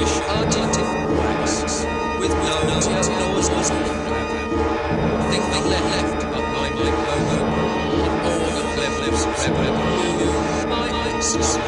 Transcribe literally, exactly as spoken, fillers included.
British Arctic wax with no tears, nose, nose, think the left behind my home on all the clever lips, clever blue, my slum.